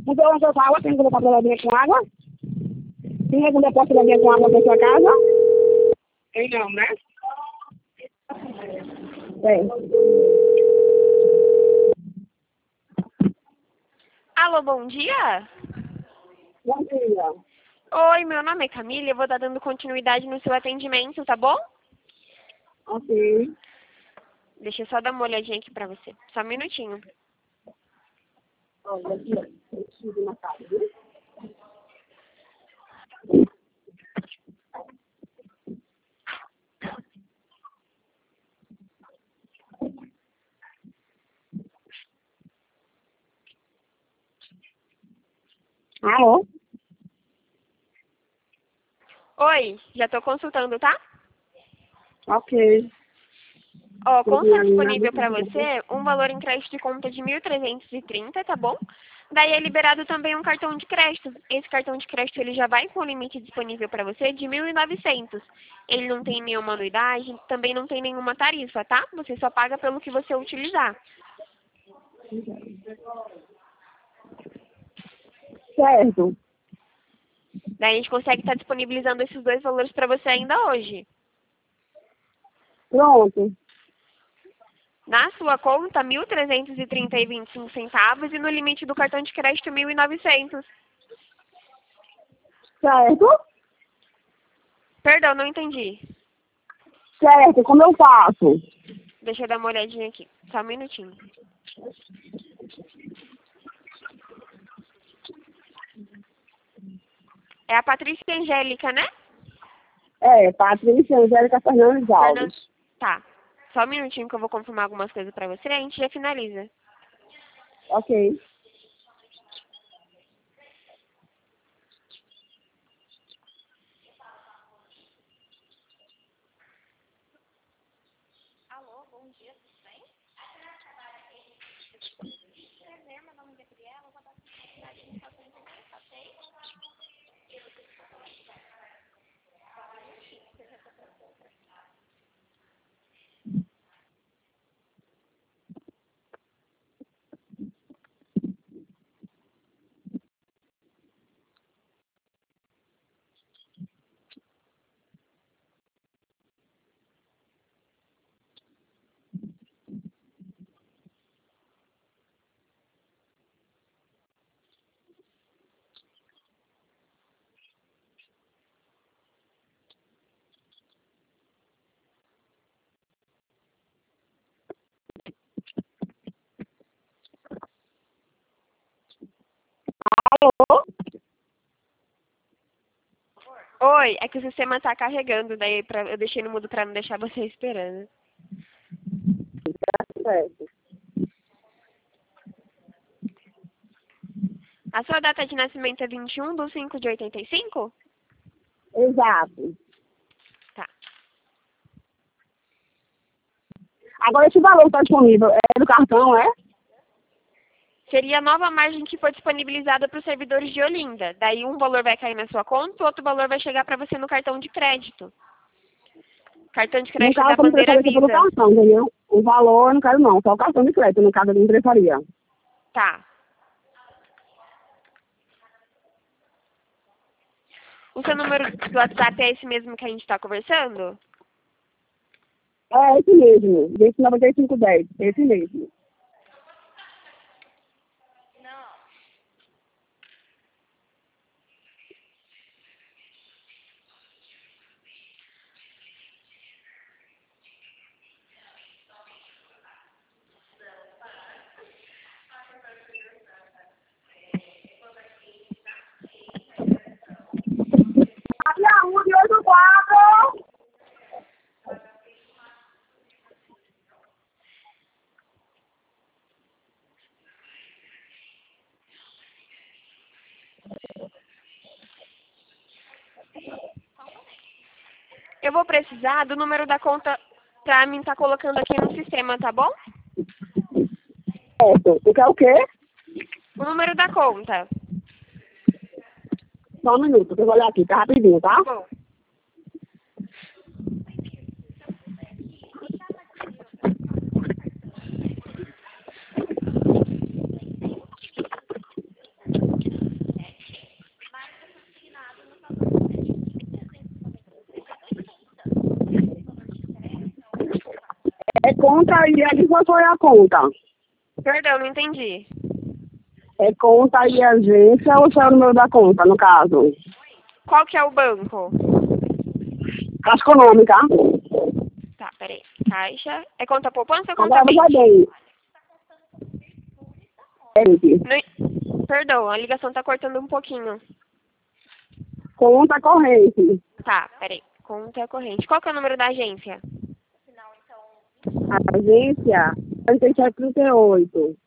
Então, onde eu falo, tem que botar pra lavar com água? Tem algum depósito de lavar com água pra sua casa? Tem não, né? Tem. Alô, bom dia? Bom dia. Oi, meu nome é Camila, eu vou estar dando continuidade no seu atendimento, tá bom? Ok. Deixa eu só dar uma olhadinha aqui pra você. Só um minutinho. Olha, aqui, ó. Eu estive na casa, viu? Alô? Oi, já tô consultando, tá? Ok. Ó, como está disponível para Ok. você um valor em crédito de conta de 1.330, tá bom? Daí é liberado também um cartão de crédito. Esse cartão de crédito ele já vai com o limite disponível para você de 1.900. Ele não tem nenhuma anuidade, também não tem nenhuma tarifa, tá? Você só paga pelo que você utilizar. Certo. Daí a gente consegue estar disponibilizando esses dois valores para você ainda hoje. Pronto. Na sua conta, 1.330,25 centavos e no limite do cartão de crédito 1.900. Certo? Perdão, não entendi. Certo. Como eu faço? Deixa eu dar uma olhadinha aqui. Só um minutinho. É a Patrícia Angélica, né? É, Patrícia Angélica Fernandes Fernando. Alves. Tá. Só um minutinho que eu vou confirmar algumas coisas pra você e a gente já finaliza. Ok. Alô, bom dia, tudo bem? Prazer, meu nome é Gabriela, vou dar continuidade no seu atendimento, ok? Alô? Oi, é que o sistema tá carregando, daí eu deixei no mudo pra não deixar você esperando. Certo. A sua data de nascimento é 21/5/85? Exato. Tá. Agora esse valor está disponível. É do cartão, é? Seria a nova margem que foi disponibilizada para os servidores de Olinda. Daí um valor vai cair na sua conta, o outro valor vai chegar para você no cartão de crédito. Cartão de No crédito caso, da eu não bandeira preferência pelo Visa. cartão, entendeu? O valor eu não quero não, só o cartão de crédito, no caso eu não preferia. Tá. O seu número do WhatsApp é esse mesmo que a gente está conversando? É esse mesmo, desse 9510, esse mesmo. Aqui é a 184. Eu vou precisar do número da conta para mim estar colocando aqui no sistema, tá bom? Certo. Tu quer o quê? O número da conta. Só um minuto, que eu vou olhar aqui, tá rapidinho, Tá tá? bom. É conta e aqui qual foi a conta? Perdão, não entendi. É conta e agência ou só é o número da conta, no caso? Qual que é o banco? Caixa Econômica. Tá, peraí. Caixa. É conta poupança ou conta Agora vai corrente? bem. Perdão, a ligação tá cortando um pouquinho. Conta corrente. Tá, peraí. Conta corrente. Qual que é o número da agência? Agência 4738.